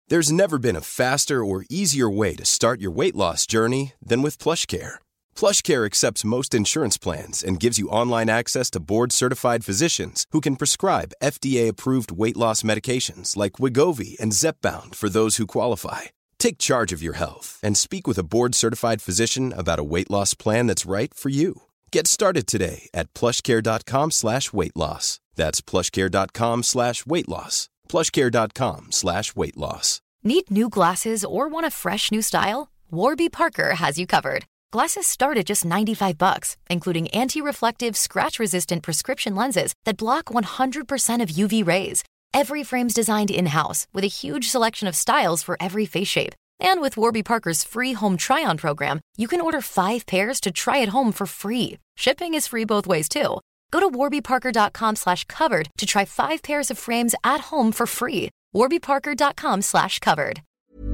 There's never been a faster or easier way to start your weight loss journey than with PlushCare. PlushCare accepts most insurance plans and gives you online access to board-certified physicians who can prescribe FDA-approved weight loss medications like Wegovy and Zepbound for those who qualify. Take charge of your health and speak with a board-certified physician about a weight loss plan that's right for you. Get started today at plushcare.com/weightloss. That's plushcare.com/weightloss. plushcare.com/weightloss. Need new glasses or want a fresh new style? Warby Parker has you covered. Glasses start at just $95, including anti-reflective, scratch-resistant prescription lenses that block 100% of UV rays. Every frame's designed in-house with a huge selection of styles for every face shape. And with Warby Parker's free home try-on program, you can order 5 pairs to try at home for free. Shipping is free both ways, too. Go to warbyparker.com/covered to try 5 pairs of frames at home for free. warbyparker.com/covered.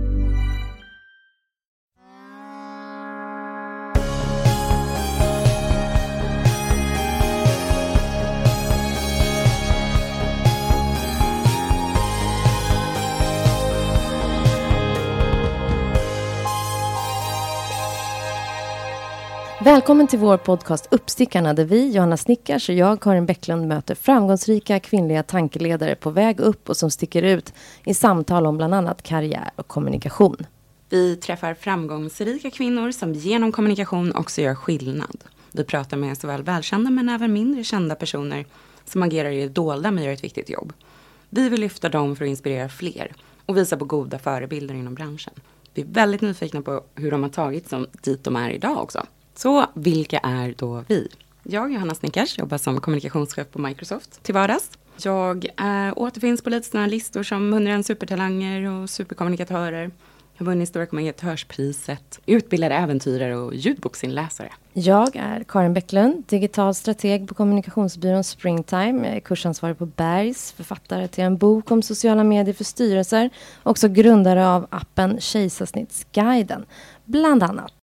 Välkommen till vår podcast Uppstickarna, där vi, Johanna Snickars och jag, Karin Bäcklund, möter framgångsrika kvinnliga tankeledare på väg upp och som sticker ut i samtal om bland annat karriär och kommunikation. Vi träffar framgångsrika kvinnor som genom kommunikation också gör skillnad. Vi pratar med såväl välkända men även mindre kända personer som agerar i det dolda men gör ett viktigt jobb. Vi vill lyfta dem för att inspirera fler och visa på goda förebilder inom branschen. Vi är väldigt nyfikna på hur de har tagit som dit de är idag också. Så vilka är då vi? Jag, Johanna Snickars, jobbar som kommunikationschef på Microsoft till vardags. Jag återfinns på lite sådana listor som 101 supertalanger och superkommunikatörer. Jag har vunnit Stora kommunikatörspriset, utbildade äventyrare och ljudboksinläsare. Jag är Karin Bäcklund, digital strateg på kommunikationsbyrån Springtime. Jag är kursansvarig på Bergs, författare till en bok om sociala medier för styrelser. Också grundare av appen Kejsarsnittsguiden, bland annat.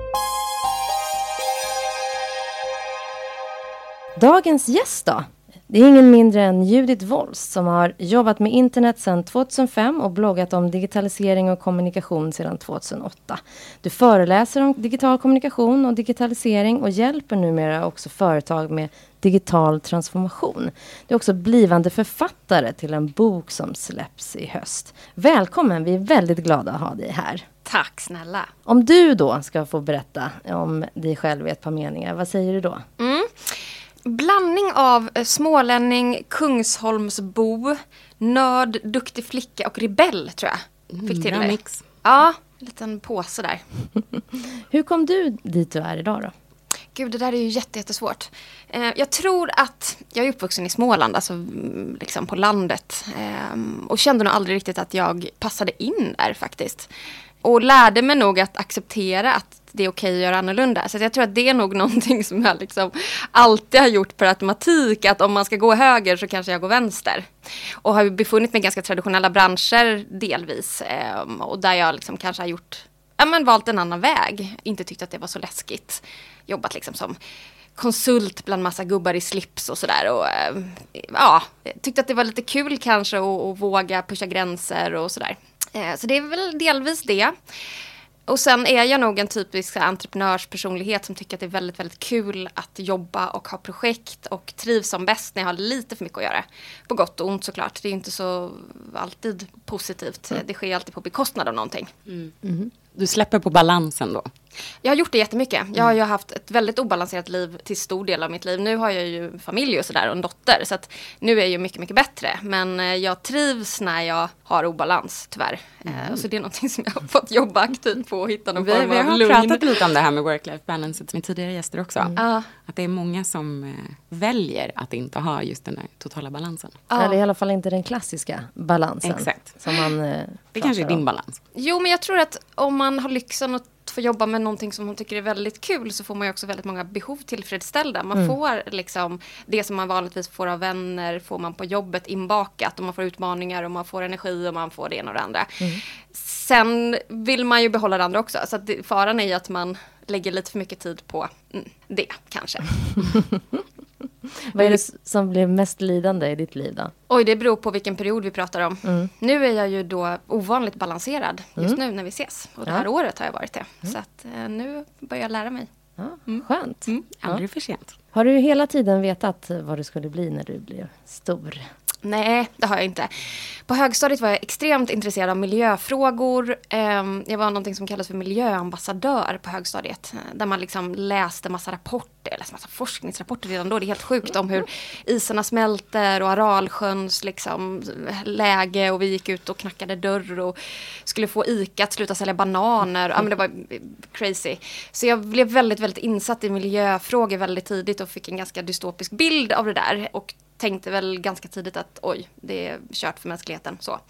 Dagens gäst då? Det är ingen mindre än Judith Wolfs som har jobbat med internet sedan 2005 och bloggat om digitalisering och kommunikation sedan 2008. Du föreläser om digital kommunikation och digitalisering och hjälper numera också företag med digital transformation. Du är också blivande författare till en bok som släpps i höst. Välkommen, vi är väldigt glada att ha dig här. Tack snälla. Om du då ska få berätta om dig själv i ett par meningar, vad säger du då? Blandning av smålänning, Kungsholmsbo, nörd, duktig flicka och rebell tror jag. Fick till det. Mix. Ja, en liten påse där. Hur kom du dit du är idag då? Gud, det där är ju jättesvårt. Jag tror att jag är uppvuxen i Småland, alltså liksom på landet. Och kände nog aldrig riktigt att jag passade in där faktiskt. Och lärde mig nog att acceptera att det är okej att göra annorlunda. Så jag tror att det är nog någonting som jag liksom alltid har gjort per automatik. Att om man ska gå höger så kanske jag går vänster. Och har befunnit mig i ganska traditionella branscher delvis. Och där jag liksom kanske har gjort, valt en annan väg. Inte tyckt att det var så läskigt. Jobbat liksom som konsult bland massa gubbar i slips och sådär. Och tyckte att det var lite kul kanske att våga pusha gränser och sådär. Så det är väl delvis det. Och sen är jag nog en typisk entreprenörspersonlighet som tycker att det är väldigt, väldigt kul att jobba och ha projekt och trivs som bäst när jag har lite för mycket att göra. På gott och ont såklart. Det är ju inte så alltid positivt. Det sker alltid på bekostnad av någonting. Du släpper på balansen då? Jag har gjort det jättemycket. Jag har ju haft ett väldigt obalanserat liv till stor del av mitt liv. Nu har jag ju familj och sådär och en dotter. Så att nu är jag ju mycket, mycket bättre. Men jag trivs när jag har obalans, tyvärr. Så det är någonting som jag har fått jobba aktivt på och hitta någon form av lugn. Vi har pratat lite om det här med work-life balance med tidigare gäster också. Att det är många som väljer att inte ha just den där totala balansen. Eller i alla fall inte den klassiska balansen. Exakt. Som man det kanske är din balans. Jo, men jag tror att om man har lyxen att få jobba med någonting som hon tycker är väldigt kul så får man ju också väldigt många behov tillfredsställda. Man får liksom det som man vanligtvis får av vänner får man på jobbet inbakat och man får utmaningar och man får energi och man får det ena och det andra. Sen vill man ju behålla det andra också. Så att faran är ju att man lägger lite för mycket tid på det kanske. Vad är det som blir mest lidande i ditt liv då? Oj, det beror på vilken period vi pratar om. Nu är jag ju då ovanligt balanserad just nu när vi ses. Och det här året har jag varit det. Så att nu börjar jag lära mig. Ja, skönt. Aldrig för sent. Har du hela tiden vetat vad du skulle bli när du blev stor? Nej, det har jag inte. På högstadiet var jag extremt intresserad av miljöfrågor. Jag var någonting som kallas för miljöambassadör på högstadiet. Där man liksom läste massa rapporter, eller massa forskningsrapporter redan då. Det är helt sjukt om hur isarna smälter och Aralsjöns liksom läge. Och vi gick ut och knackade dörr och skulle få ICA att sluta sälja bananer. Ja, men det var crazy. Så jag blev väldigt, väldigt insatt i miljöfrågor väldigt tidigt och fick en ganska dystopisk bild av det där. Och tänkte väl ganska tidigt att oj, det är kört för mänskligheten. Så.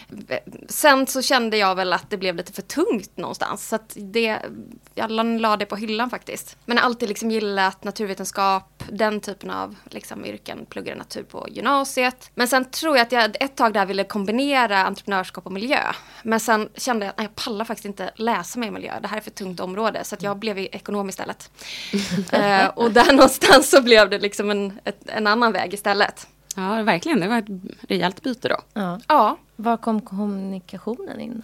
Sen så kände jag väl att det blev lite för tungt någonstans. Så att jag la det på hyllan faktiskt. Men jag har alltid liksom gillat naturvetenskap, den typen av liksom yrken, pluggade natur på gymnasiet. Men sen tror jag att jag ett tag där ville kombinera entreprenörskap och miljö. Men sen kände jag att jag pallar faktiskt inte läsa mig i miljö. Det här är för tungt område. Så att jag blev ekonom istället. Och där någonstans så blev det liksom en annan väg istället. Ja, verkligen. Det var ett rejält byte då. Ja. Var kom kommunikationen in?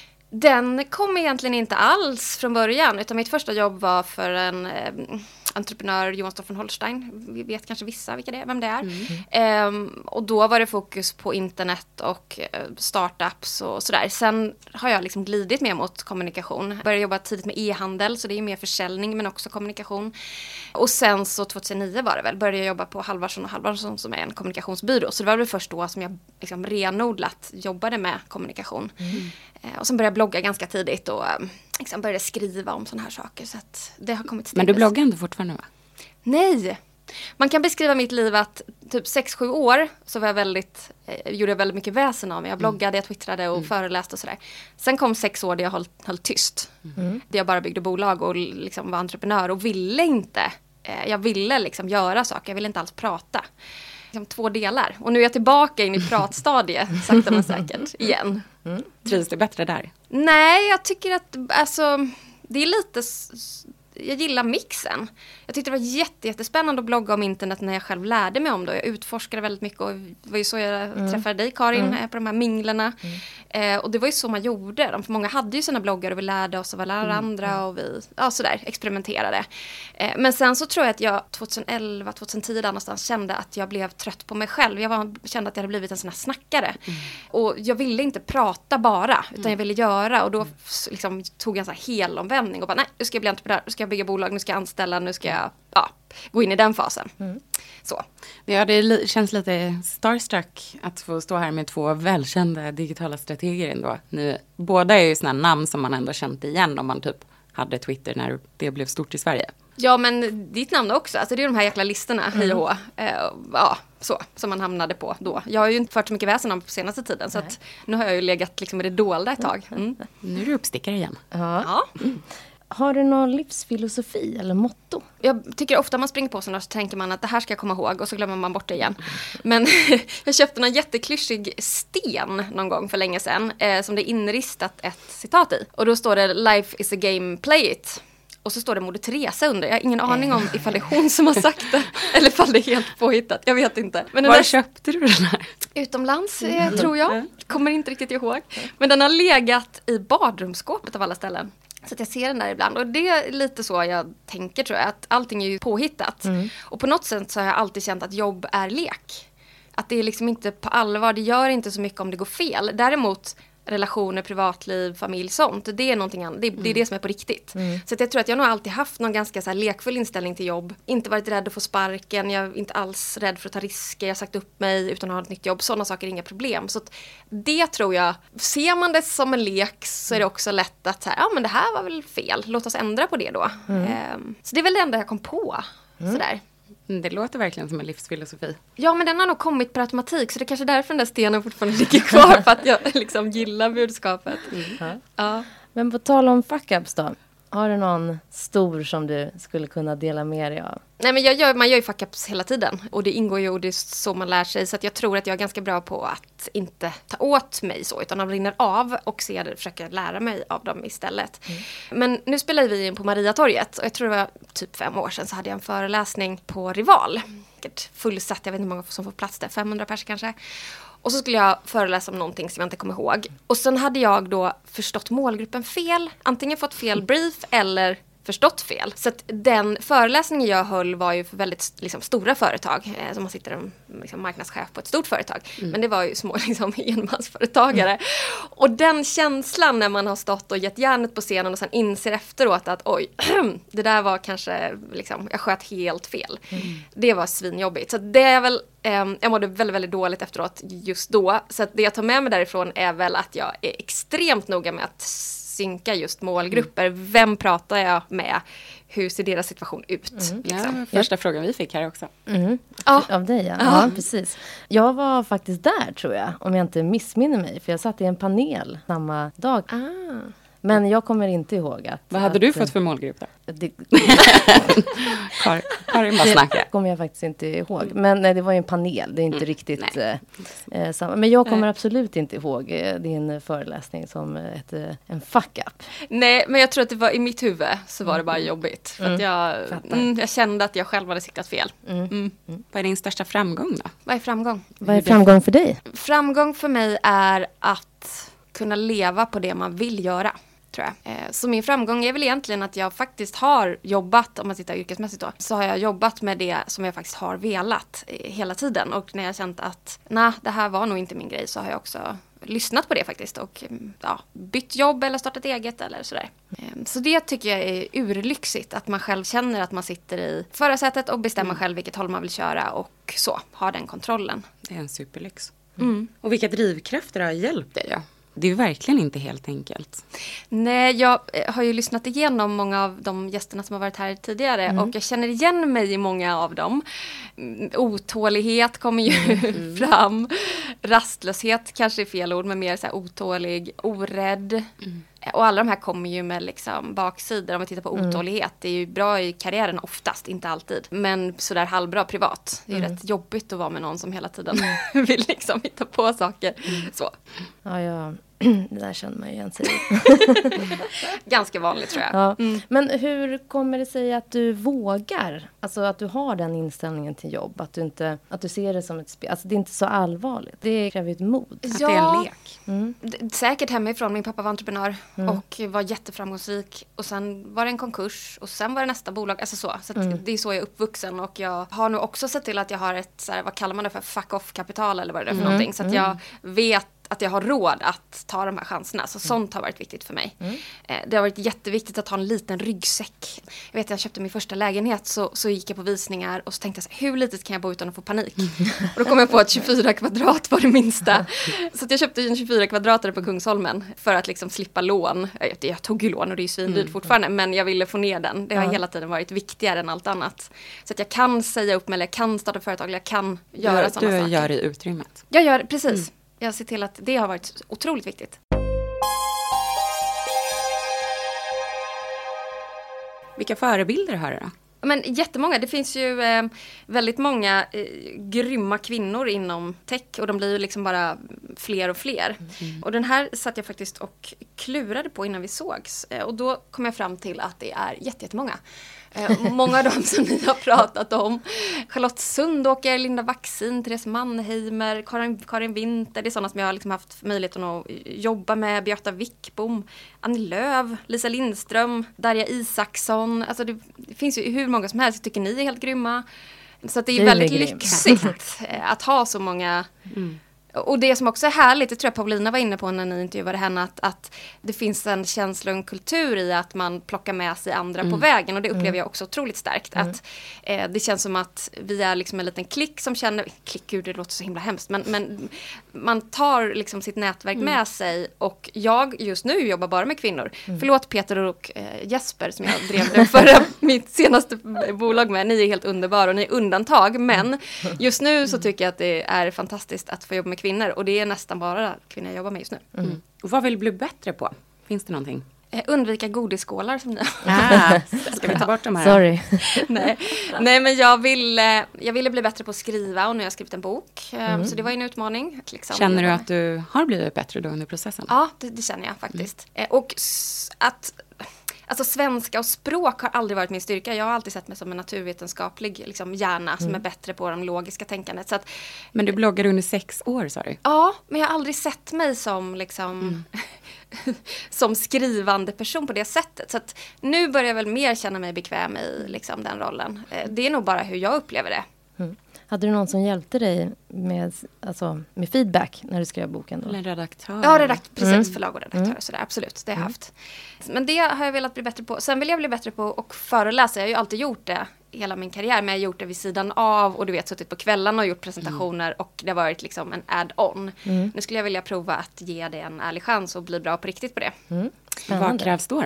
Den kom egentligen inte alls från början. Utan mitt första jobb var för en entreprenör, Johan Stoffen Holstein. Vi vet kanske vissa vem det är. Och då var det fokus på internet och startups och sådär. Sen har jag liksom glidit mer mot kommunikation. Började jobba tidigt med e-handel, så det är mer försäljning men också kommunikation. Och sen så 2009 var det väl, började jag jobba på Halvarsson och Halvarsson som är en kommunikationsbyrå. Så det var väl först då som jag liksom renodlat jobbade med kommunikation. Och sen började jag blogga ganska tidigt och liksom började skriva om såna här saker. Så att det har kommit stegvis. Men du bloggar inte fortfarande, va? Nej! Man kan beskriva mitt liv att typ 6-7 år så var jag gjorde jag väldigt mycket väsen av mig. Jag bloggade, jag twittrade och föreläste och sådär. Sen kom 6 år där jag höll tyst. Där jag bara byggde bolag och liksom var entreprenör och ville inte. Jag ville liksom göra saker, jag ville inte alls prata. Liksom 2 delar. Och nu är jag tillbaka in i pratstadiet, sakta men säkert, igen. Trivs du bättre där? Nej, jag tycker att det är lite... Jag gillar mixen. Jag tyckte det var jättespännande att blogga om internet när jag själv lärde mig om det. Jag utforskade väldigt mycket och det var ju så jag träffade dig, Karin, på de här minglerna. Och det var ju så man gjorde. För många hade ju sina bloggar och vi lärde oss av varandra och vi experimenterade. Men sen så tror jag att jag 2011-2010 där någonstans kände att jag blev trött på mig själv. Jag kände att jag hade blivit en sån här snackare. Och jag ville inte prata bara, utan jag ville göra. Och då liksom tog jag en sån här helomvändning och bara, nej, nu ska jag bli entreprenör, nu ska jag bygga bolag, nu ska jag anställa, nu ska jag gå in i den fasen. Så. Ja, det känns lite starstruck att få stå här med 2 välkända digitala strateger ändå. Båda är ju såna namn som man ändå känt igen om man typ hade Twitter när det blev stort i Sverige. Ja, men ditt namn också. Alltså det är de här jäkla listorna, hej och så, som man hamnade på då. Jag har ju inte fört så mycket väsen om på senaste tiden, så att nu har jag ju legat liksom i det dolda ett tag. Nu är du uppstickare igen. Ja. Har du någon livsfilosofi eller motto? Jag tycker ofta man springer på sådana så tänker man att det här ska jag komma ihåg och så glömmer man bort det igen. Men jag köpte en jätteklyschig sten någon gång för länge sedan som det är inristat ett citat i. Och då står det "Life is a game, play it". Och så står det Moder Teresa under. Jag har ingen aning om ifall det är hon som har sagt det. Eller ifall det är helt påhittat. Jag vet inte. Men var köpte du den här? Utomlands tror jag. Kommer inte riktigt ihåg. Men den har legat i badrumsskåpet av alla ställen. Så att jag ser den där ibland. Och det är lite så jag tänker, tror jag. Att allting är ju påhittat. Och på något sätt så har jag alltid känt att jobb är lek. Att det är liksom inte på allvar. Det gör inte så mycket om det går fel. Däremot relationer, privatliv, familj, sånt. Det är någonting annat. Det är det som är på riktigt. Så att jag tror att jag nog alltid haft någon ganska så här lekfull inställning till jobb. Inte varit rädd att få sparken. Jag är inte alls rädd för att ta risker. Jag har sagt upp mig utan att ha ett nytt jobb. Sådana saker är inga problem. Så att det tror jag, ser man det som en lek så är det också lätt att så här, men det här var väl fel. Låt oss ändra på det då. Så det är väl det enda jag kom på. Sådär. Det låter verkligen som en livsfilosofi. Ja, men den har nog kommit per automatik. Så det är kanske därför den där stenen fortfarande ligger kvar. För att jag liksom gillar budskapet. Ja. Men på tal om fuck-ups då. Har du någon stor som du skulle kunna dela med dig av? Nej, men man gör ju fuck-ups hela tiden. Och det ingår ju, och det är så man lär sig. Så att jag tror att jag är ganska bra på att inte ta åt mig så. Utan de rinner av och försöker lära mig av dem istället. Men nu spelar vi in på Mariatorget. Och jag tror det var typ 5 år sedan så hade jag en föreläsning på Rival. Fullsatt, jag vet inte hur många som får plats där. 500 pers kanske. Och så skulle jag föreläsa om någonting som jag inte kommer ihåg. Och sen hade jag då förstått målgruppen fel. Antingen fått fel brief eller förstått fel. Så att den föreläsningen jag höll var ju för väldigt liksom, stora företag. Som man sitter en liksom, marknadschef på ett stort företag. Men det var ju små liksom, enmansföretagare. Och den känslan när man har stått och gett järnet på scenen och sen inser efteråt att oj, det där var kanske, liksom, jag sköt helt fel. Det var svinjobbigt. Så det är väl, jag mådde väldigt, väldigt dåligt efteråt just då. Så att det jag tar med mig därifrån är väl att jag är extremt noga med att synka just målgrupper. Vem pratar jag med? Hur ser deras situation ut? Liksom. Ja, första frågan vi fick här också. Ja. Av dig, ja. Ja, precis. Jag var faktiskt där, tror jag. Om jag inte missminner mig. För jag satt i en panel samma dag. Men jag kommer inte ihåg att... Vad hade du fått för målgrupp då? Karin bara snackar. Kommer jag faktiskt inte ihåg. Men nej, det var ju en panel. Det är inte riktigt samma. Men jag kommer absolut inte ihåg din föreläsning som en fuck-up. Nej, men jag tror att det var i mitt huvud så var det bara jobbigt. För att jag kände att jag själv hade siktat fel. Vad är din största framgång då? Vad är framgång? Vad är framgång för dig? Framgång för mig är att kunna leva på det man vill göra. Tror jag. Så min framgång är väl egentligen att jag faktiskt har jobbat, om man tittar yrkesmässigt då, så har jag jobbat med det som jag faktiskt har velat hela tiden. Och när jag känt att det här var nog inte min grej, så har jag också lyssnat på det faktiskt och bytt jobb eller startat eget eller sådär. Så det tycker jag är urlyxigt, att man själv känner att man sitter i förarsätet och bestämmer själv vilket håll man vill köra och så, har den kontrollen. Det är en superlyx. Och vilka drivkrafter har hjälpt dig då? Det är verkligen inte helt enkelt. Nej, jag har ju lyssnat igenom många av de gästerna som har varit här tidigare. Och jag känner igen mig i många av dem. Otålighet kommer ju fram. Rastlöshet kanske är fel ord, men mer så här otålig, orädd. Och alla de här kommer ju med liksom baksidor. Om vi tittar på otålighet, det är ju bra i karriären oftast, inte alltid. Men sådär halvbra privat. Det är ju rätt jobbigt att vara med någon som hela tiden vill liksom hitta på saker. Så. Ja, det där känner man ju igen sig. Ganska vanligt tror jag. Ja. Men hur kommer det sig att du vågar? Alltså att du har den inställningen till jobb. Att du ser det som ett spel. Alltså det är inte så allvarligt. Det kräver ju ett mod. Ja. Att det är en lek. Säkert hemifrån. Min pappa var entreprenör och var jätteframgångsrik. Och sen var det en konkurs. Och sen var det nästa bolag. Alltså så. Så att det är så jag är uppvuxen. Och jag har nog också sett till att jag har ett, så här, vad kallar man det för? Fuck-off-kapital eller vad det är för någonting. Så att jag vet att jag har råd att ta de här chanserna. Så sånt har varit viktigt för mig. Det har varit jätteviktigt att ha en liten ryggsäck. Jag vet att jag köpte min första lägenhet, så gick jag på visningar och så tänkte jag så här, hur litet kan jag bo utan att få panik? Och då kom jag på att 24 kvadrat var det minsta. Så att jag köpte en 24 kvadratare på Kungsholmen för att liksom slippa lån. Jag tog ju lån och det är ju svindyrt fortfarande, men jag ville få ner den. Det har hela tiden varit viktigare än allt annat. Så att jag kan säga upp mig, eller jag kan starta företag, eller jag kan göra sådana saker. Du gör i utrymmet. Jag gör, precis. Jag ser till att det har varit otroligt viktigt. Vilka förebilder har du då? Men jättemånga. Det finns ju väldigt många grymma kvinnor inom tech. Och de blir ju liksom bara fler och fler. Och den här satt jag faktiskt och klurade på innan vi sågs. Och då kom jag fram till att det är jättemånga. Många av dem som ni har pratat om. Charlotte Sundåker, Linda Waxin, Therese Mannheimer, Karin Winter. Det är sådana som jag har liksom haft möjligheten att jobba med. Beata Wickbom, Annie Lööf, Lisa Lindström, Darja Isaksson. Alltså det finns ju hur många som helst. Jag tycker ni är helt grymma. Så att det är väldigt lyxigt att ha så många... Och det som också är härligt, det tror jag Paulina var inne på när ni intervjuade henne, att det finns en känsla och en kultur i att man plockar med sig andra på vägen. Och det upplever jag också otroligt starkt. Att det känns som att vi är liksom en liten klick som känner, gud det låter så himla hemskt, men man tar liksom sitt nätverk med sig. Och jag just nu jobbar bara med kvinnor. Förlåt Peter och Jesper som jag drev det förra mitt senaste bolag med. Ni är helt underbara och ni är undantag. Men just nu så tycker jag att det är fantastiskt att få jobba med kvinnor. Och det är nästan bara kvinnor jag jobbar med just nu. Och vad vill du bli bättre på? Finns det någonting? Undvika godisskålar som ni Ska vi ta bort de här? Sorry. Nej, men jag ville bli bättre på att skriva och nu har jag skrivit en bok. Så det var en utmaning. Liksom. Känner du att du har blivit bättre då under processen? Ja, det känner jag faktiskt. Och alltså svenska och språk har aldrig varit min styrka. Jag har alltid sett mig som en naturvetenskaplig liksom, hjärna som är bättre på det logiska tänkandet. Så att, Men du bloggade under 6 år, sa du? ja, men jag har aldrig sett mig som liksom som skrivande person på det sättet. Så att nu börjar jag väl mer känna mig bekväm i liksom, den rollen. Det är nog bara hur jag upplever det. Hade du någon som hjälpte dig med feedback när du skrev boken då? Eller en redaktör? Ja, precis. Förlag och redaktör och sådär. Absolut, det har jag haft. Men det har jag velat bli bättre på. Sen vill jag bli bättre på att föreläsa. Jag har ju alltid gjort det hela min karriär. Men jag har gjort det vid sidan av. Och du vet, suttit på kvällarna och gjort presentationer. Och det har varit liksom en add-on. Nu skulle jag vilja prova att ge det en ärlig chans och bli bra på riktigt på det. Vad krävs då?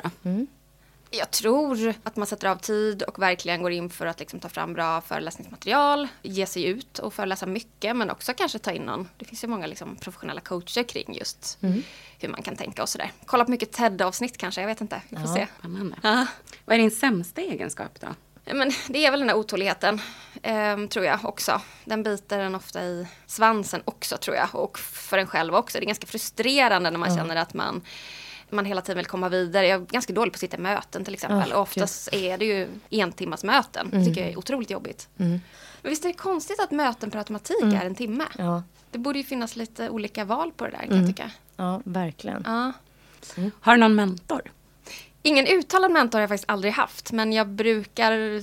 Jag tror att man sätter av tid och verkligen går in för att liksom ta fram bra föreläsningsmaterial, ge sig ut och föreläsa mycket, men också kanske ta in någon. Det finns ju många liksom professionella coacher kring just hur man kan tänka och sådär. Kolla på mycket TED-avsnitt kanske, jag vet inte. Vi får se. Spännande. Vad är din sämsta egenskap då? Men det är väl den där otåligheten, tror jag också. Den biter den ofta i svansen också, tror jag. Och för en själv också. Det är ganska frustrerande när man känner att man hela tiden vill komma vidare. Jag är ganska dålig på att sitta i möten till exempel. Och oftast är det ju 1 timmas möten. Det tycker jag är otroligt jobbigt. Men visst är det konstigt att möten per automatik är 1 timme? Ja. Det borde ju finnas lite olika val på det där, kan jag tycka. Ja, verkligen. Ja. Har du någon mentor? Ingen uttalad mentor har jag faktiskt aldrig haft. Men jag brukar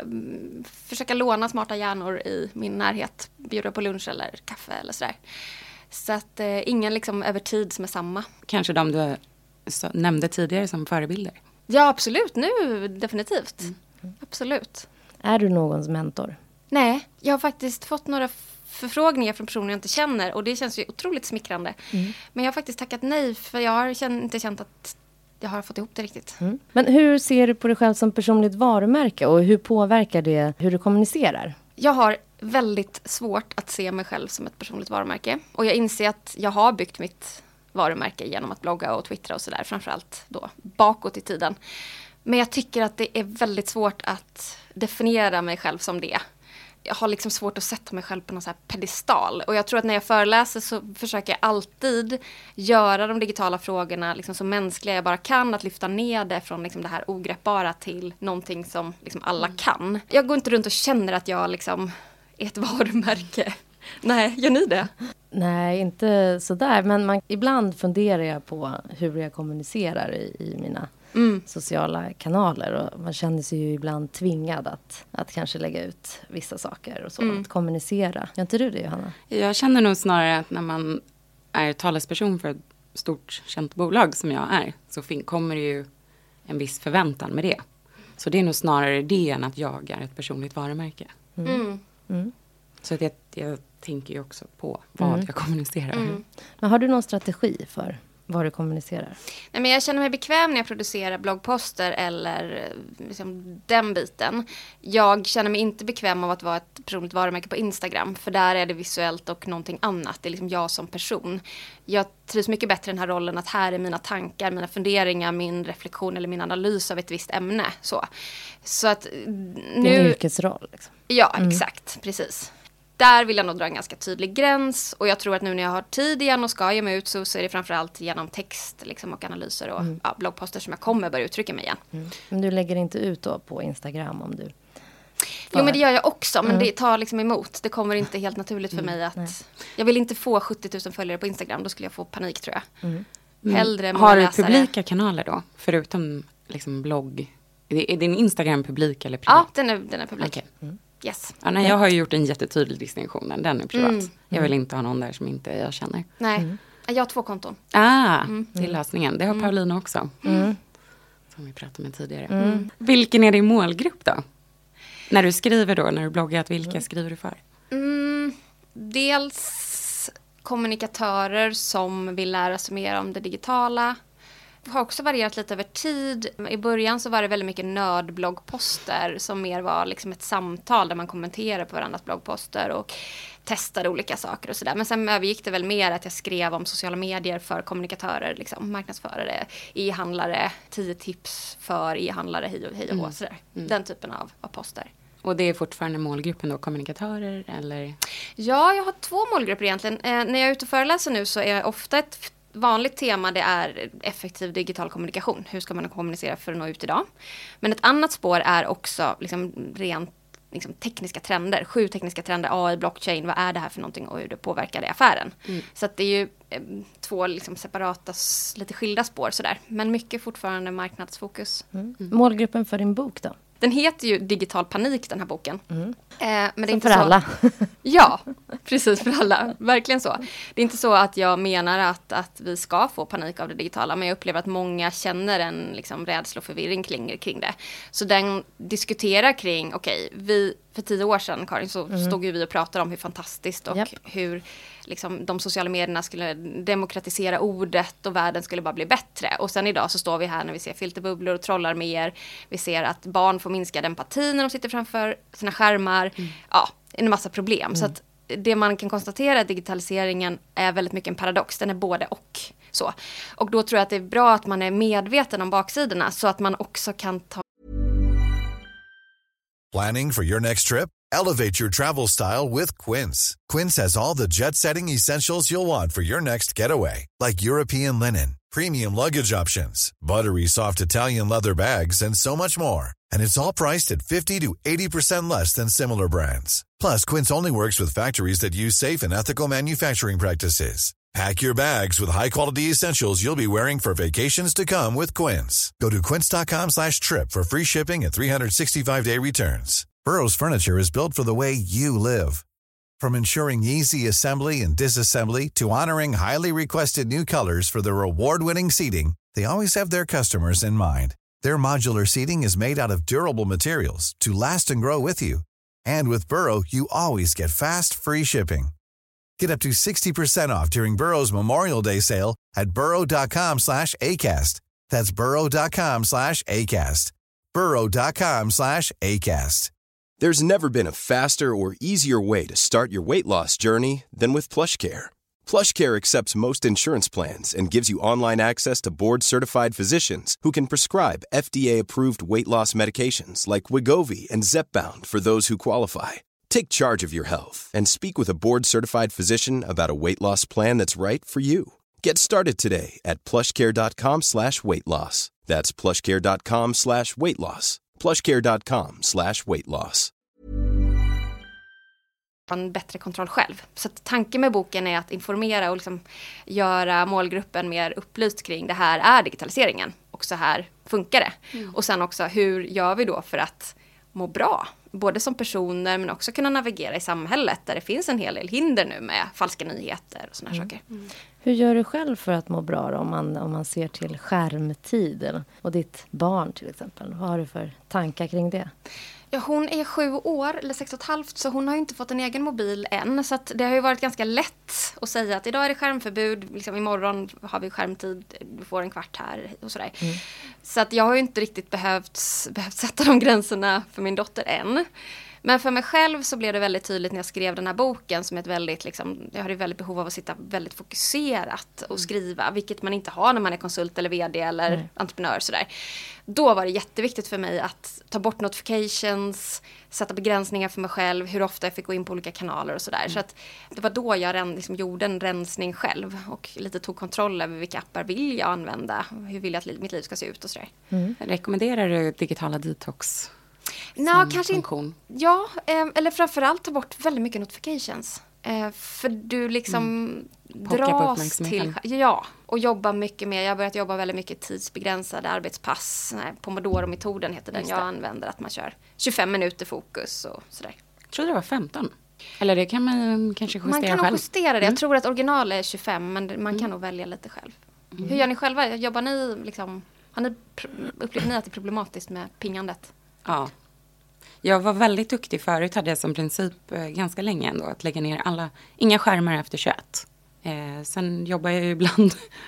försöka låna smarta hjärnor i min närhet. Bjuda på lunch eller kaffe eller sådär. Så att ingen liksom över tid som är samma. Kanske de du nämnde tidigare som förebilder? Ja, absolut. Nu definitivt. Absolut. Är du någons mentor? Nej, jag har faktiskt fått några förfrågningar från personer jag inte känner. Och det känns ju otroligt smickrande. Men jag har faktiskt tackat nej. För jag har inte känt att jag har fått ihop det riktigt. Men hur ser du på dig själv som personligt varumärke? Och hur påverkar det hur du kommunicerar? Jag har väldigt svårt att se mig själv som ett personligt varumärke. Och jag inser att jag har byggt mitt varumärke genom att blogga och twittra och sådär. Framförallt då bakåt i tiden. Men jag tycker att det är väldigt svårt att definiera mig själv som det. Jag har liksom svårt att sätta mig själv på någon så här pedestal. Och jag tror att när jag föreläser så försöker jag alltid göra de digitala frågorna liksom så mänskliga jag bara kan. Att lyfta ner det från liksom det här ogreppbara till någonting som liksom alla kan. Jag går inte runt och känner att jag liksom är ett varumärke. Nej, gör ni det? Nej, inte sådär. Men ibland funderar jag på hur jag kommunicerar i mina sociala kanaler. Och man känner sig ju ibland tvingad att kanske lägga ut vissa saker och så. Att kommunicera. Gör inte du det, Johanna? Jag känner nog snarare att när man är talesperson för ett stort känt bolag som jag är. Så kommer det ju en viss förväntan med det. Så det är nog snarare det än att jag är ett personligt varumärke. Så att jag tänker ju också på vad jag kommunicerar. Men har du någon strategi för vad du kommunicerar? Nej, men jag känner mig bekväm när jag producerar bloggposter eller liksom den biten. Jag känner mig inte bekväm av att vara ett personligt varumärke på Instagram. För där är det visuellt och någonting annat. Det är liksom jag som person. Jag trivs mycket bättre i den här rollen att här är mina tankar, mina funderingar, min reflektion eller min analys av ett visst ämne. Så att nu... Din yrkesroll liksom. Ja, exakt. Precis. Där vill jag nog dra en ganska tydlig gräns. Och jag tror att nu när jag har tid igen och ska ge mig ut så är det framförallt genom text liksom, och analyser och bloggposter som jag kommer börja uttrycka mig igen. Men du lägger inte ut då på Instagram om du... Jo, men det gör jag också. Men det tar liksom emot. Det kommer inte helt naturligt för mig att... Nej. Jag vill inte få 70 000 följare på Instagram. Då skulle jag få panik, tror jag. Hellre har du publika kanaler då? Förutom liksom blogg? Är din Instagram publik eller privat? Ja, den är publik. Okay. Yes. Ja, nej, jag har ju gjort en jättetydlig distinktion. Den är privat. Jag vill inte ha någon där som inte jag känner. Nej, jag har 2 konton. Det är lösningen. Det har Paulina också. Som vi pratade med tidigare. Vilken är din målgrupp då? När du skriver då, när du bloggar, vilka skriver du för? Dels kommunikatörer som vill lära sig mer om det digitala. har också varierat lite över tid. I början så var det väldigt mycket nördbloggposter som mer var liksom ett samtal där man kommenterade på varandras bloggposter och testade olika saker och sådär. Men sen övergick det väl mer att jag skrev om sociala medier för kommunikatörer, liksom, marknadsförare, e-handlare, 10 tips för e-handlare, hej och hå, sådär. Den typen av poster. Och det är fortfarande målgruppen då, kommunikatörer eller? Ja, jag har 2 målgrupper egentligen. När jag är ute och föreläser nu så är ofta ett vanligt tema det är effektiv digital kommunikation. Hur ska man kommunicera för att nå ut idag? Men ett annat spår är också liksom rent liksom tekniska trender. 7 tekniska trender, AI, blockchain, vad är det här för någonting och hur det påverkar det affären. Så att det är ju 2 liksom separata, lite skilda spår sådär. Men mycket fortfarande marknadsfokus. Målgruppen för din bok då? Den heter ju Digital panik, den här boken. Men det är som inte för så... alla. Ja, precis för alla. Verkligen så. Det är inte så att jag menar att vi ska få panik av det digitala. Men jag upplever att många känner en liksom rädsla och förvirring kring det. Så den diskuterar kring, vi för 10 år sedan, Karin, så stod ju vi och pratade om hur fantastiskt och hur liksom, de sociala medierna skulle demokratisera ordet och världen skulle bara bli bättre. Och sen idag så står vi här när vi ser filterbubblor och trollarméer. Vi ser att barn får minskad empati när de sitter framför sina skärmar. Ja, en massa problem. Så att det man kan konstatera är att digitaliseringen är väldigt mycket en paradox. Den är både och så. Och då tror jag att det är bra att man är medveten om baksidorna så att man också kan ta. Planning for your next trip? Elevate your travel style with Quince. Quince has all the jet-setting essentials you'll want for your next getaway, like European linen, premium luggage options, buttery soft Italian leather bags, and so much more. And it's all priced at 50 to 80% less than similar brands. Plus, Quince only works with factories that use safe and ethical manufacturing practices. Pack your bags with high-quality essentials you'll be wearing for vacations to come with Quince. Go to quince.com/trip for free shipping and 365-day returns. Burrow's furniture is built for the way you live. From ensuring easy assembly and disassembly to honoring highly requested new colors for their award-winning seating, they always have their customers in mind. Their modular seating is made out of durable materials to last and grow with you. And with Burrow, you always get fast, free shipping. Get up to 60% off during Burrow's Memorial Day sale at burrow.com/ACAST. That's burrow.com/ACAST. burrow.com/ACAST. There's never been a faster or easier way to start your weight loss journey than with PlushCare. PlushCare accepts most insurance plans and gives you online access to board-certified physicians who can prescribe FDA-approved weight loss medications like Wegovy and Zepbound for those who qualify. Take charge of your health and speak with a board-certified physician about a weight loss plan that's right for you. Get started today at plushcare.com/weightloss. That's plushcare.com/weightloss. plushcare.com/weightloss. En bättre kontroll själv. Så att tanken med boken är att informera och liksom göra målgruppen mer upplyst kring det här är digitaliseringen. Och så här funkar det. Och sen också hur gör vi då för att må bra? Både som personer men också kunna navigera i samhället där det finns en hel del hinder nu med falska nyheter och såna saker. Hur gör du själv för att må bra då, om man ser till skärmtid och ditt barn till exempel? Vad har du för tankar kring det? Ja, hon är 7 år, eller 6,5, så hon har ju inte fått en egen mobil än. Så att det har ju varit ganska lätt att säga att idag är det skärmförbud, liksom imorgon har vi skärmtid, du får en kvart här och sådär. Så att jag har ju inte riktigt behövt sätta de gränserna för min dotter än. Men för mig själv så blev det väldigt tydligt när jag skrev den här boken som ett väldigt, liksom, jag hade väldigt behov av att sitta väldigt fokuserat och skriva, vilket man inte har när man är konsult eller vd eller entreprenör sådär. Då var det jätteviktigt för mig att ta bort notifications, sätta begränsningar för mig själv, hur ofta jag fick gå in på olika kanaler och sådär. Så att det var då jag liksom gjorde en rensning själv och lite tog kontroll över vilka appar vill jag använda, hur vill jag att mitt liv ska se ut och sådär. Rekommenderar du digitala detox? Kanske inte. Ja, eller framförallt ta bort väldigt mycket notifications. För du liksom dras till... Ja, och jobba mycket mer. Jag har börjat jobba väldigt mycket tidsbegränsade arbetspass. Pomodoro-metoden heter den jag använder. Att man kör 25 minuter fokus och sådär. Jag trodde det var 15. Eller det kan man kanske justera själv. Man kan nog justera det. Jag tror att original är 25, men man kan nog välja lite själv. Hur gör ni själva? Jobbar ni liksom... Upplever ni att det är problematiskt med pingandet? Ja. Jag var väldigt duktig förut, hade jag som princip ganska länge ändå, att lägga ner inga skärmar efter 21. Sen jobbar jag ju ibland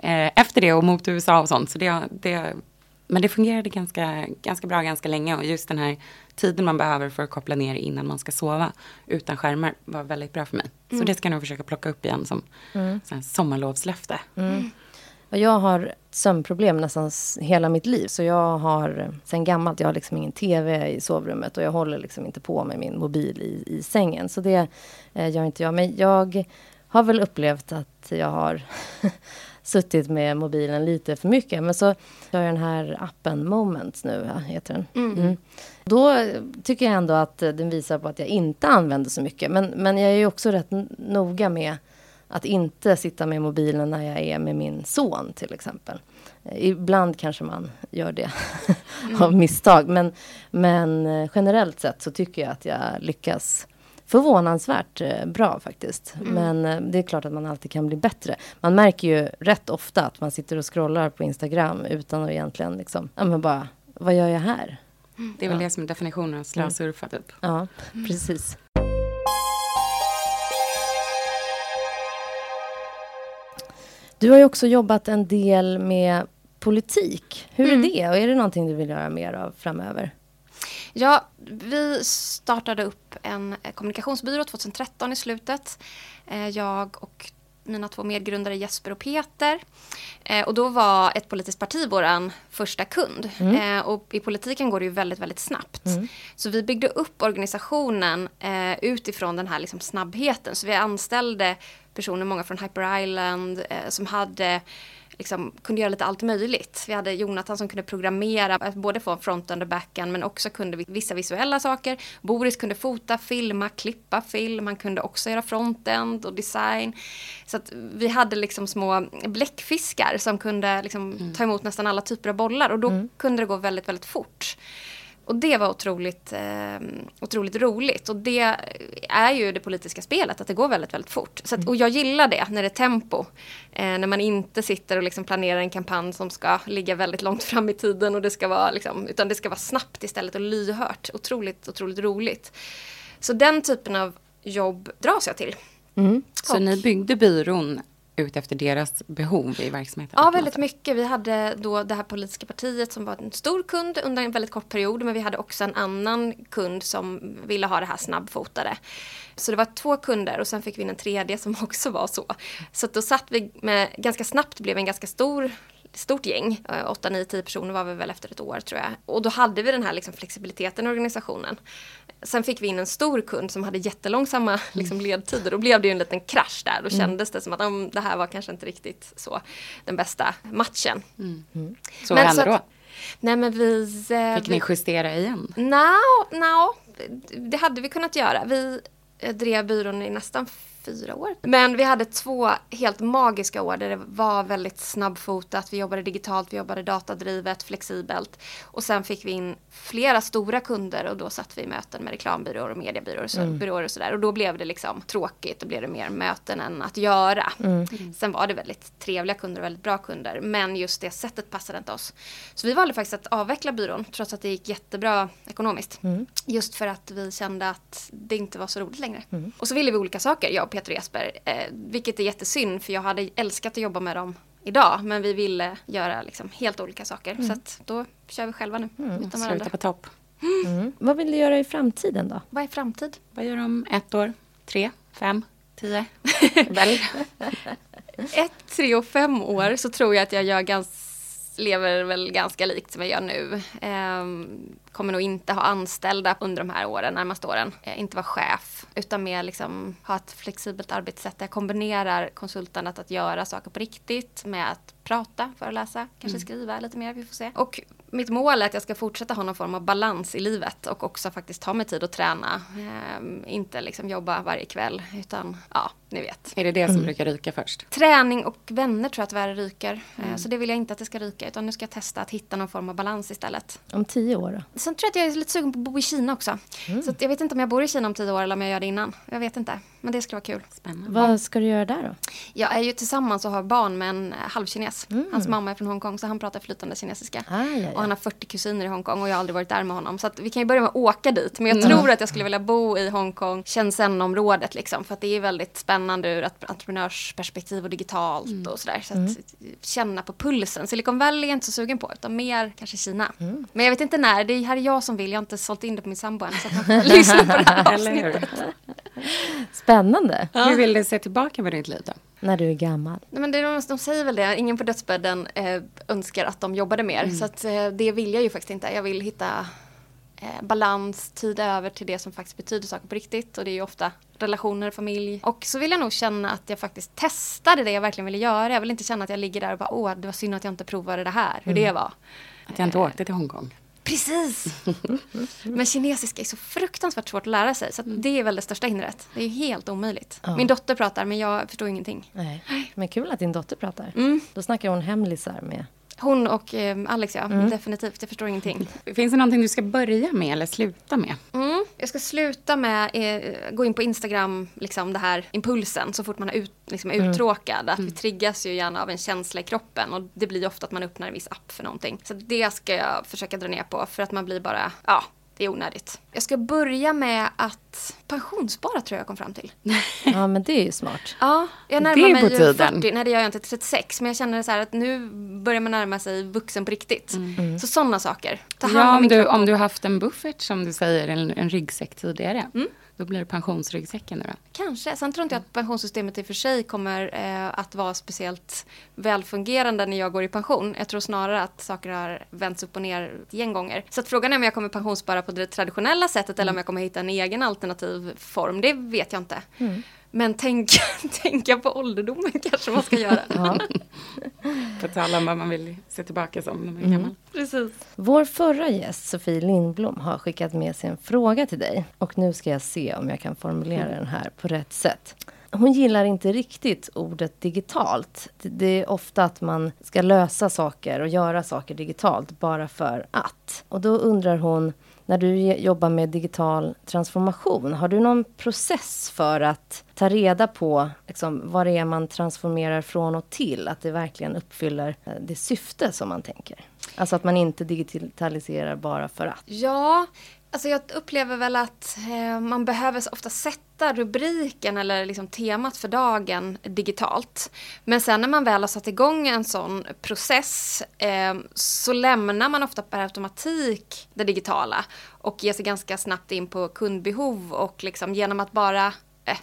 efter det och mot USA och sånt. Så men det fungerade ganska bra ganska länge. Och just den här tiden man behöver för att koppla ner innan man ska sova utan skärmar var väldigt bra för mig. Så det ska jag nog försöka plocka upp igen som sån här sommarlovslöfte. Jag har sömnproblem nästan hela mitt liv. Så jag har sen gammalt, jag har liksom ingen tv i sovrummet. Och jag håller liksom inte på med min mobil i sängen. Så det gör inte jag. Men jag har väl upplevt att jag har suttit med mobilen lite för mycket. Men så har jag den här appen Moments nu, heter den. Då tycker jag ändå att den visar på att jag inte använder så mycket. Men jag är ju också rätt noga med att inte sitta med mobilen när jag är med min son till exempel. Ibland kanske man gör det av misstag. Men generellt sett så tycker jag att jag lyckas förvånansvärt bra faktiskt. Men det är klart att man alltid kan bli bättre. Man märker ju rätt ofta att man sitter och scrollar på Instagram utan att egentligen liksom, ja men bara, vad gör jag här? Det är väl det som är definitionen av slösurfa typ. Ja, precis. Du har ju också jobbat en del med politik. Hur är det? Och är det någonting du vill göra mer av framöver? Ja, vi startade upp en kommunikationsbyrå 2013 i slutet. Jag och mina 2 medgrundare Jesper och Peter. Och då var ett politiskt parti våran första kund. Och i politiken går det ju väldigt, väldigt snabbt. Så vi byggde upp organisationen utifrån den här liksom snabbheten. Så vi anställde personer, många från Hyper Island, som kunde göra lite allt möjligt. Vi hade Jonathan som kunde programmera, både från fronten och backen, men också kunde vissa visuella saker. Boris kunde fota, filma, klippa film. Han kunde också göra frontend och design. Så att vi hade liksom små bläckfiskar som kunde liksom ta emot nästan alla typer av bollar. Och då kunde det gå väldigt, väldigt fort. Och det var otroligt roligt. Och det är ju det politiska spelet, att det går väldigt, väldigt fort. Så att, och jag gillar det när det är tempo. När man inte sitter och liksom planerar en kampanj som ska ligga väldigt långt fram i tiden. Och det ska vara utan det ska vara snabbt istället och lyhört. Otroligt roligt. Så den typen av jobb dras jag till. Så ni byggde byrån ut efter deras behov i verksamheten? Ja, väldigt mycket. Vi hade då det här politiska partiet som var en stor kund under en väldigt kort period. Men vi hade också en annan kund som ville ha det här snabbfotade. Så det var 2 kunder och sen fick vi in en tredje som också var så. Så då satt vi med, ganska snabbt blev en ganska stort gäng. 8, 9, 10 personer var vi väl efter ett år tror jag. Och då hade vi den här liksom flexibiliteten i organisationen. Sen fick vi in en stor kund som hade jättelångsamma liksom ledtider. Då blev det ju en liten krasch där. Då kändes det som att det här var kanske inte riktigt så den bästa matchen. Så vad hände då? Nej, men fick ni justera igen? No, det hade vi kunnat göra. Vi drev byrån i nästan 4 år. Men vi hade 2 helt magiska år där det var väldigt snabbfotat. Vi jobbade digitalt, vi jobbade datadrivet, flexibelt. Och sen fick vi in flera stora kunder och då satt vi i möten med reklambyråer och mediebyråer och sådär. Och då blev det liksom tråkigt, då blev det mer möten än att göra. Sen var det väldigt trevliga kunder och väldigt bra kunder. Men just det sättet passade inte oss. Så vi valde faktiskt att avveckla byrån trots att det gick jättebra ekonomiskt. Just för att vi kände att det inte var så roligt längre. Och så ville vi olika saker, jag och Peter och Jesper. Vilket är jättesynd för jag hade älskat att jobba med dem idag. Men vi ville göra liksom helt olika saker. Så att då kör vi själva nu. Utan Sluta på topp. Vad vill du göra i framtiden då? Vad är framtid? Vad gör du om 1 år? 3, 5, 10? Väl? 1, 3 och 5 år så tror jag att jag lever väl ganska likt som jag gör nu. Kommer nog inte ha anställda under de här åren, närmaste åren. Inte vara chef, utan mer liksom ha ett flexibelt arbetssätt. Jag kombinerar konsultandet att göra saker på riktigt med att prata, föreläsa, kanske skriva lite mer, vi får se. Och mitt mål är att jag ska fortsätta ha någon form av balans i livet och också faktiskt ta mig tid att träna. Inte liksom jobba varje kväll, utan ja, ni vet. Är det det som brukar ryka först? Träning och vänner tror jag att värre ryker. Så det vill jag inte att det ska ryka, utan nu ska jag testa att hitta någon form av balans istället. Om 10 år då? Sen tror jag att jag är lite sugen på att bo i Kina också. Så att jag vet inte om jag bor i Kina om 10 år eller om jag gör det innan. Jag vet inte, men det skulle vara kul. Spännande. Vad ska du göra där då? Jag är ju tillsammans och har barn med en halvkines. Hans mamma är från Hongkong så han pratar flytande kinesiska. Och han har 40 kusiner i Hongkong och jag har aldrig varit där med honom. Så att vi kan ju börja med att åka dit. Men jag tror att jag skulle vilja bo i Hongkong, Shenzhen-området liksom. För att det är väldigt spännande ur ett entreprenörsperspektiv och digitalt och sådär. Så att känna på pulsen. Silicon Valley är jag inte så sugen på, utan mer kanske Kina. Men jag vet inte när, det här är jag som vill. Jag har inte sålt in det på min sambo än, så att man får lyssna på det här avsnittet. Spännande. Hur vill du se tillbaka på ditt liv då? När du är gammal. Nej, men de säger väl det, ingen på dödsbädden önskar att de jobbade mer. Så att, det vill jag ju faktiskt inte. Jag vill hitta balans, tid över till det som faktiskt betyder saker på riktigt. Och det är ju ofta relationer, familj. Och så vill jag nog känna att jag faktiskt testade det jag verkligen ville göra. Jag vill inte känna att jag ligger där och bara, det var synd att jag inte provade det här. Hur det var. Att jag inte åkte till Hongkong. Precis! Men kinesiska är så fruktansvärt svårt att lära sig. Så att det är väl det största hindret. Det är helt omöjligt. Ja. Min dotter pratar, men jag förstår ingenting. Nej. Men kul att din dotter pratar. Då snackar hon hemlisar med... Hon och Alex, definitivt. Jag förstår ingenting. Finns det någonting du ska börja med eller sluta med? Jag ska sluta med gå in på Instagram, liksom det här impulsen, så fort man är uttråkad. Att vi triggas ju gärna av en känsla i kroppen, och det blir ofta att man öppnar en viss app för någonting. Så det ska jag försöka dra ner på, för att man blir bara, det är onödigt. Jag ska börja med att pensionsspara, tror jag kom fram till. Ja, men det är ju smart. Ja, jag Det närmar är mig på tiden. 40. Nej, det gör jag inte, 36. Men jag känner så här att nu börjar man närma sig vuxen på riktigt. Så sådana saker. Ta hand om min kropp. Om du har haft en buffert, som du säger, en ryggsäck tidigare. Då blir det pensionsryggsäcken nu då? Kanske. Sen tror inte jag att pensionssystemet i och för sig kommer att vara speciellt välfungerande när jag går i pension. Jag tror snarare att saker har vänts upp och ner igen gånger. Så att frågan är om jag kommer pensionsspara på det traditionella sättet eller om jag kommer hitta en egen alternativ form. Det vet jag inte. Men tänka på ålderdomen kanske man ska göra. Ja. På tal om vad man vill se tillbaka som när man är gammal. Precis. Vår förra gäst, Sofie Lindblom, har skickat med sig en fråga till dig. Och nu ska jag se om jag kan formulera den här på rätt sätt. Hon gillar inte riktigt ordet digitalt. Det är ofta att man ska lösa saker och göra saker digitalt bara för att. Och då undrar hon, när du jobbar med digital transformation, har du någon process för att ta reda på vad det är man transformerar från och till? Att det verkligen uppfyller det syfte som man tänker. Alltså att man inte digitaliserar bara för att. Ja, alltså jag upplever väl att man behöver ofta sätta rubriken eller liksom temat för dagen digitalt. Men sen när man väl har satt igång en sån process så lämnar man ofta per automatik det digitala och ger sig ganska snabbt in på kundbehov, och liksom genom att bara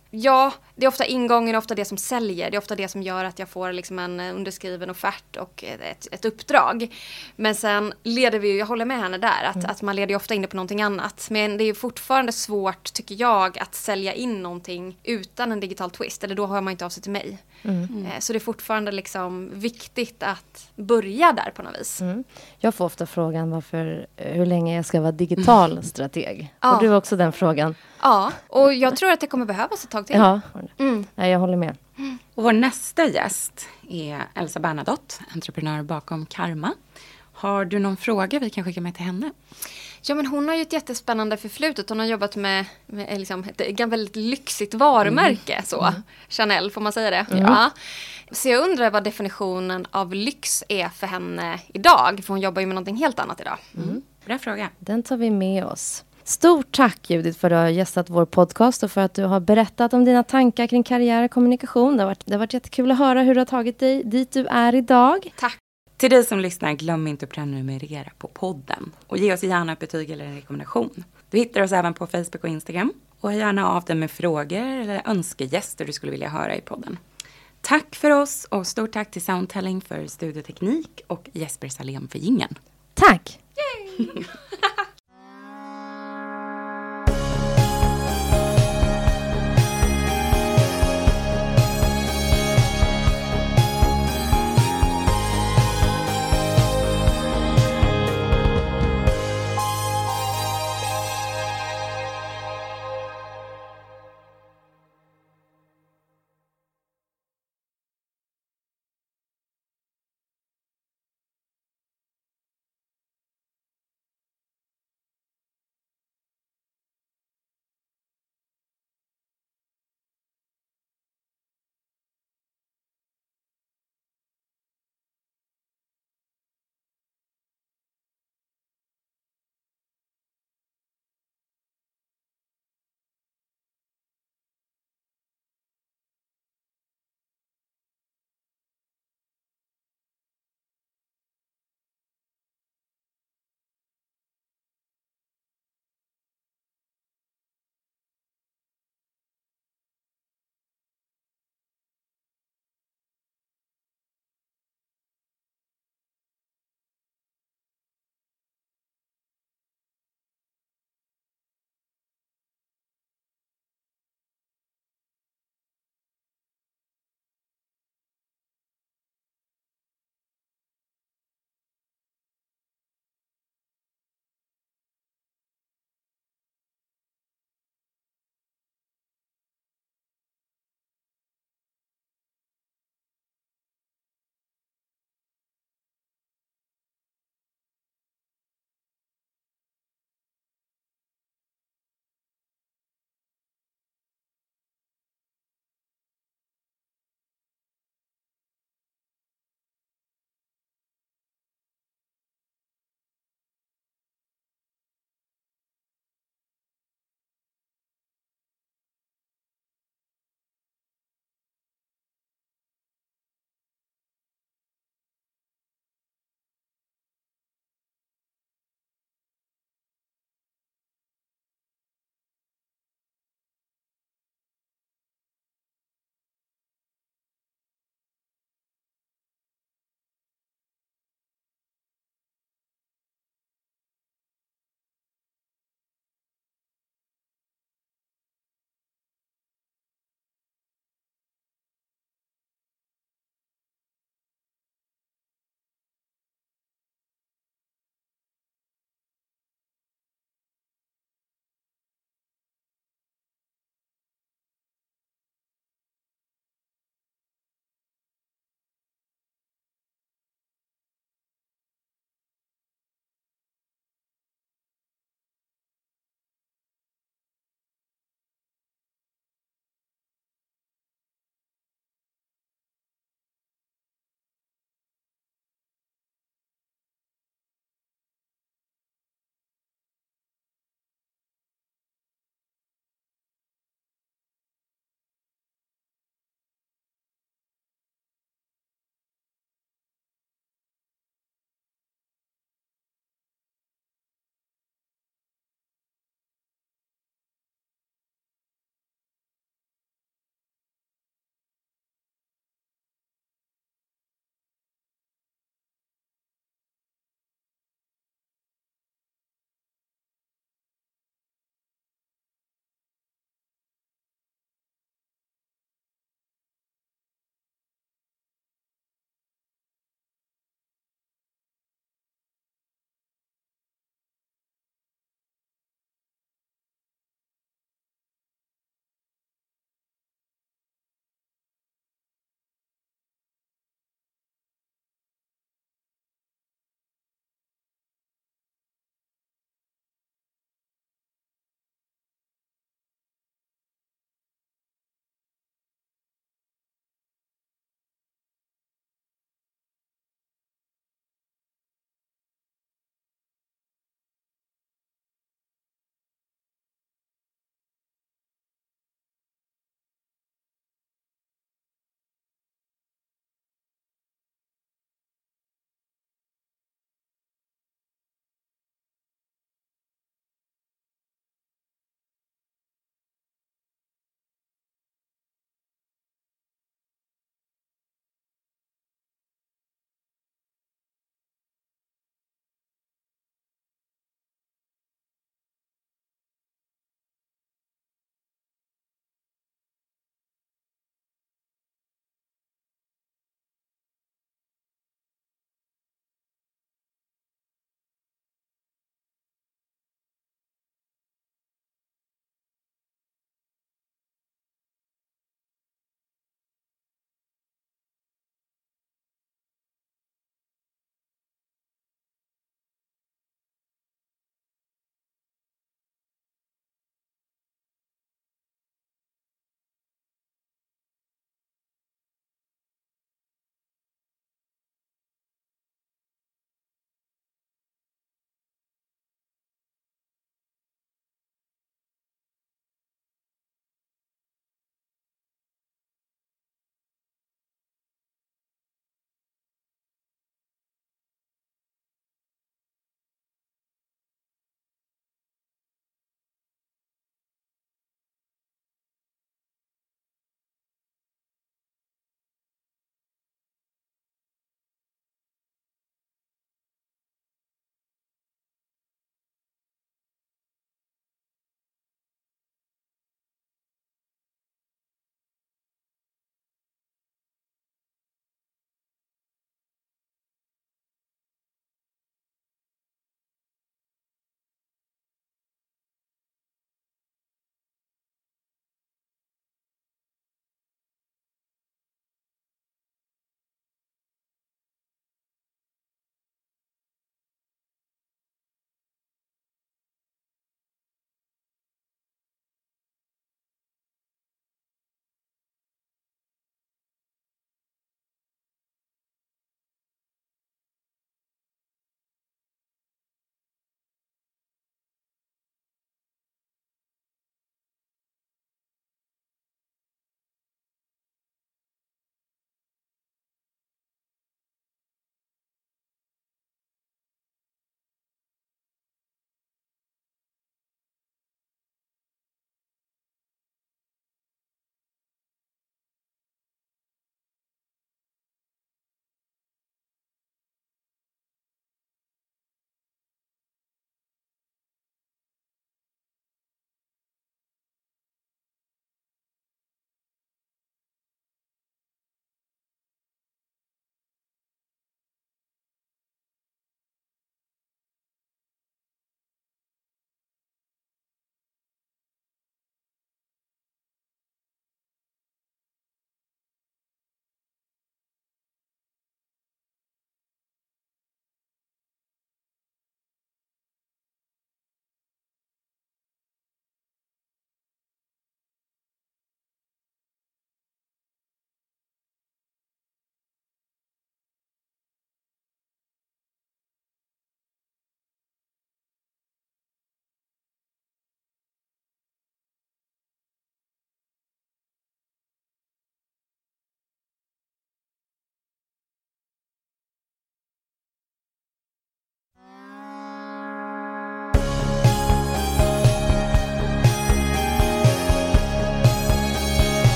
det är ofta ingången, ofta det som säljer. Det är ofta det som gör att jag får liksom en underskriven offert och ett uppdrag. Men sen leder vi ju, jag håller med henne där, att man leder ju ofta in det på någonting annat. Men det är ju fortfarande svårt, tycker jag, att sälja in någonting utan en digital twist. Eller då hör man inte av sig till mig. Så det är fortfarande liksom viktigt att börja där på något vis. Jag får ofta frågan hur länge jag ska vara digital strateg. Och du också den frågan? Ja, och jag tror att det kommer behövas ett tag till. Ja, nej, jag håller med. Och vår nästa gäst är Elsa Bernadotte, entreprenör bakom Karma. Har du någon fråga vi kan skicka med till henne? Ja, men hon har ju ett jättespännande förflutet. Hon har jobbat med liksom ett väldigt lyxigt varumärke. Chanel, får man säga det? Ja. Så jag undrar vad definitionen av lyx är för henne idag. För hon jobbar ju med någonting helt annat idag. Bra fråga. Den tar vi med oss. Stort tack, Judith, för att du har gästat vår podcast och för att du har berättat om dina tankar kring karriär och kommunikation. Det har varit jättekul att höra hur du har tagit dig dit du är idag. Tack. Till dig som lyssnar, glöm inte att prenumerera på podden. Och ge oss gärna ett betyg eller en rekommendation. Du hittar oss även på Facebook och Instagram. Och hör gärna av dig med frågor eller önskegäster du skulle vilja höra i podden. Tack för oss, och stort tack till Soundtelling för studioteknik och Jesper Salem för jingeln. Tack! Yay!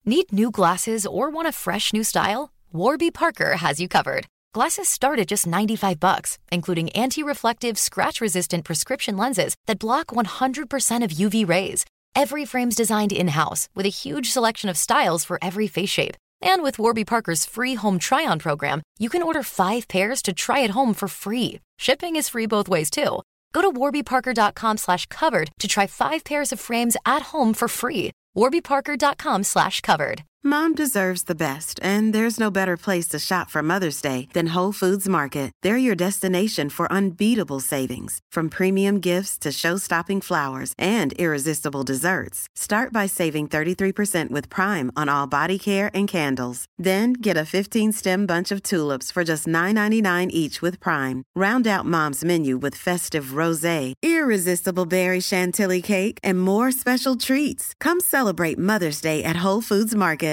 Need new glasses or want a fresh new style? Warby Parker has you covered. Glasses start at just $95, including anti-reflective, scratch-resistant prescription lenses that block 100% of UV rays. Every frame's designed in-house with a huge selection of styles for every face shape. And with Warby Parker's free home try-on program, you can order 5 pairs to try at home for free. Shipping is free both ways, too. Go to warbyparker.com/covered to try 5 pairs of frames at home for free. warbyparker.com/covered. Mom deserves the best, and there's no better place to shop for Mother's Day than Whole Foods Market. They're your destination for unbeatable savings, from premium gifts to show-stopping flowers and irresistible desserts. Start by saving 33% with Prime on all body care and candles. Then get a 15-stem bunch of tulips for just $9.99 each with Prime. Round out Mom's menu with festive rosé, irresistible berry chantilly cake, and more special treats. Come celebrate Mother's Day at Whole Foods Market.